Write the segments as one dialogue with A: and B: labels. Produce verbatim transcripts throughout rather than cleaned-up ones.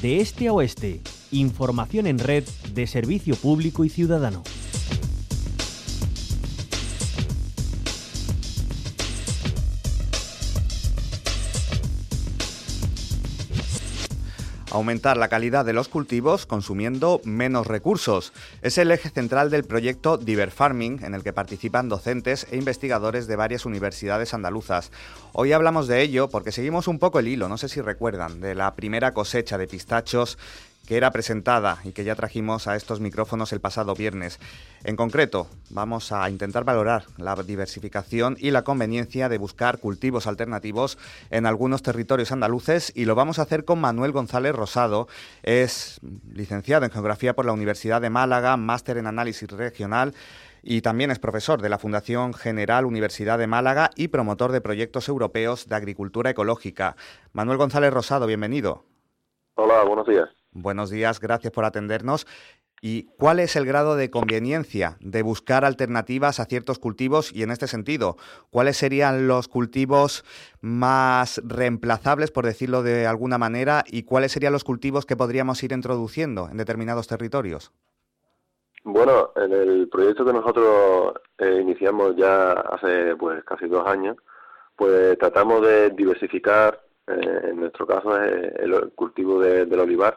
A: De este a oeste, información en red de servicio público y ciudadano.
B: Aumentar la calidad de los cultivos consumiendo menos recursos. Es el eje central del proyecto Diverfarming, en el que participan docentes e investigadores de varias universidades andaluzas. Hoy hablamos de ello porque seguimos un poco el hilo, no sé si recuerdan, de la primera cosecha de pistachos que era presentada y que ya trajimos a estos micrófonos el pasado viernes. En concreto, vamos a intentar valorar la diversificación y la conveniencia de buscar cultivos alternativos en algunos territorios andaluces, y lo vamos a hacer con Manuel González Rosado. Es licenciado en Geografía por la Universidad de Málaga, máster en Análisis Regional, y también es profesor de la Fundación General Universidad de Málaga y promotor de proyectos europeos de agricultura ecológica. Manuel González Rosado, bienvenido.
C: Hola, buenos días.
B: Buenos días, gracias por atendernos. ¿Y cuál es el grado de conveniencia de buscar alternativas a ciertos cultivos? Y en este sentido, ¿cuáles serían los cultivos más reemplazables, por decirlo de alguna manera, y cuáles serían los cultivos que podríamos ir introduciendo en determinados territorios?
C: Bueno, en el proyecto que nosotros eh, iniciamos ya hace pues casi dos años, pues tratamos de diversificar, eh, en nuestro caso, eh, el cultivo de, del olivar.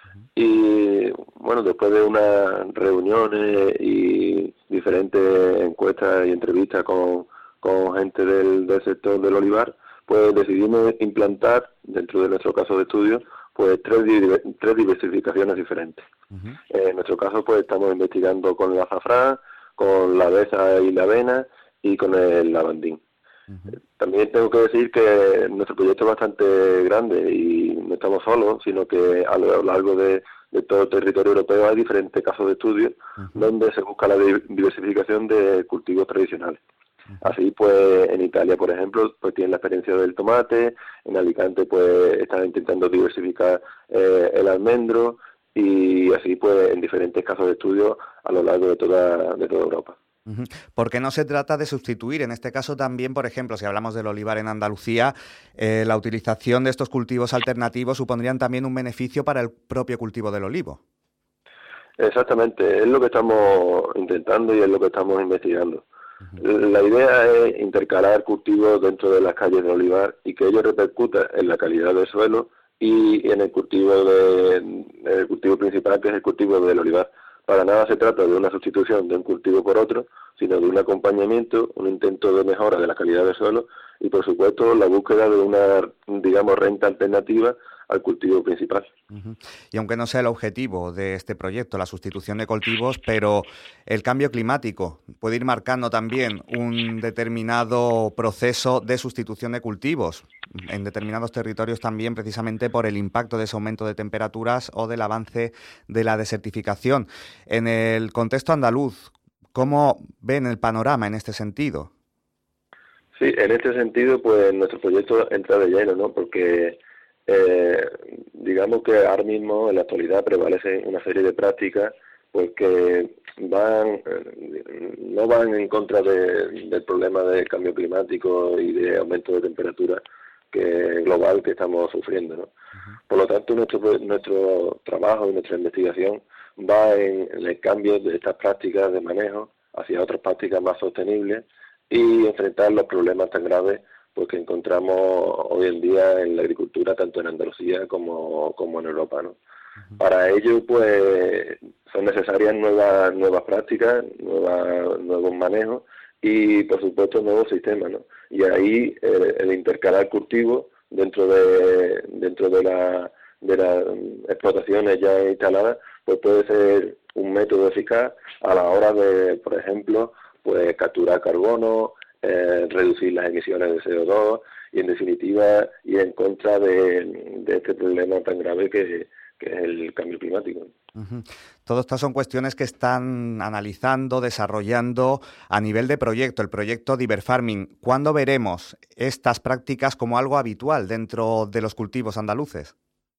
C: Y bueno, después de unas reuniones y diferentes encuestas y entrevistas con, con gente del, del sector del olivar, pues decidimos implantar, dentro de nuestro caso de estudio, pues tres, tres diversificaciones diferentes. Uh-huh. En nuestro caso, pues estamos investigando con el azafrán, con la avesa y la avena y con el lavandín. Uh-huh. También tengo que decir que nuestro proyecto es bastante grande y no estamos solos, sino que a lo largo de, de todo el territorio europeo hay diferentes casos de estudio, uh-huh, donde se busca la diversificación de cultivos tradicionales. Uh-huh. Así pues, en Italia, por ejemplo, pues tienen la experiencia del tomate, en Alicante pues están intentando diversificar eh, el almendro, y así pues en diferentes casos de estudio a lo largo de toda, de toda Europa.
B: Porque no se trata de sustituir, en este caso también, por ejemplo, si hablamos del olivar en Andalucía, eh, la utilización de estos cultivos alternativos supondrían también un beneficio para el propio cultivo del olivo.
C: Exactamente, es lo que estamos intentando y es lo que estamos investigando. Uh-huh. La idea es intercalar cultivos dentro de las calles de olivar y que ello repercuta en la calidad del suelo y en el cultivo de, en el cultivo principal, que es el cultivo del olivar. Para nada se trata de una sustitución de un cultivo por otro, sino de un acompañamiento, un intento de mejora de la calidad del suelo y, por supuesto, la búsqueda de una, digamos, renta alternativa al cultivo principal.
B: Uh-huh. Y aunque no sea el objetivo de este proyecto, la sustitución de cultivos, pero el cambio climático puede ir marcando también un determinado proceso de sustitución de cultivos en determinados territorios también, precisamente por el impacto de ese aumento de temperaturas o del avance de la desertificación. En el contexto andaluz, ¿cómo ven el panorama en este sentido?
C: Sí, en este sentido, pues nuestro proyecto entra de lleno, ¿no? Porque Eh, digamos que ahora mismo en la actualidad prevalecen una serie de prácticas pues que van eh, no van en contra de, del problema del cambio climático y de aumento de temperatura que global que estamos sufriendo, ¿no? Uh-huh. Por lo tanto, nuestro nuestro trabajo y nuestra investigación va en, en el cambio de estas prácticas de manejo hacia otras prácticas más sostenibles y enfrentar los problemas tan graves pues que encontramos hoy en día en la agricultura, tanto en Andalucía como, como en Europa, ¿no? Uh-huh. Para ello, pues, son necesarias nuevas nuevas prácticas, nuevas, nuevos manejos y, por supuesto, nuevos sistemas, ¿no? Y ahí eh, el intercalar cultivos dentro de dentro de la de las explotaciones ya instaladas, pues puede ser un método eficaz a la hora de, por ejemplo, pues capturar carbono, Eh, reducir las emisiones de C O dos y, en definitiva, ir en contra de, de este problema tan grave que, que es el cambio climático.
B: Uh-huh. Todo estas son cuestiones que están analizando, desarrollando a nivel de proyecto, el proyecto Diverfarming. ¿Cuándo veremos estas prácticas como algo habitual dentro de los cultivos andaluces?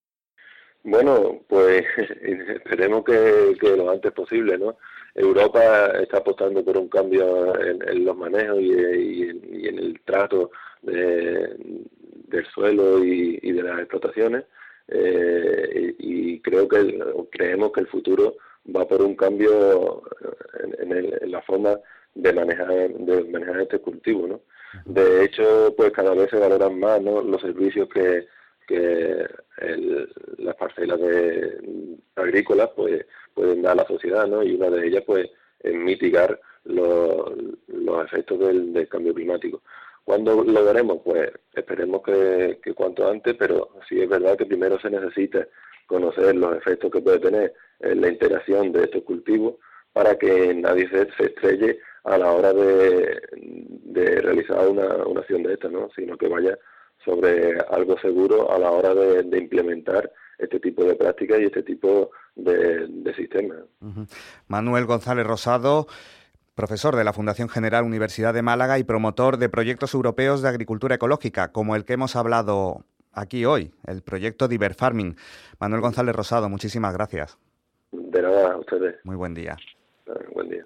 C: Bueno, pues esperemos que, que lo antes posible, ¿no? Europa está apostando por un cambio en, en los manejos y, y, y en el trato de, del suelo y, y de las explotaciones. eh, y, y creo que creemos que el futuro va por un cambio en, en, el, en la forma de manejar de manejar este cultivo, ¿no? De hecho, pues cada vez se valoran más, ¿no?, los servicios que que el, las parcelas de agrícolas pues pueden dar a la sociedad, ¿no? Y una de ellas pues es mitigar los, los efectos del, del cambio climático. ¿Cuándo lo veremos? Pues esperemos que, que cuanto antes, pero sí es verdad que primero se necesita conocer los efectos que puede tener en la interacción de estos cultivos para que nadie se, se estrelle a la hora de, de realizar una, una acción de esta, ¿no? Sino que vaya sobre algo seguro a la hora de, de implementar este tipo de prácticas y este tipo de, de sistemas.
B: Uh-huh. Manuel González Rosado, profesor de la Fundación General Universidad de Málaga y promotor de proyectos europeos de agricultura ecológica, como el que hemos hablado aquí hoy, el proyecto Diverfarming. Manuel González Rosado, muchísimas gracias.
C: De nada, a ustedes.
B: Muy buen día.
C: Buen día.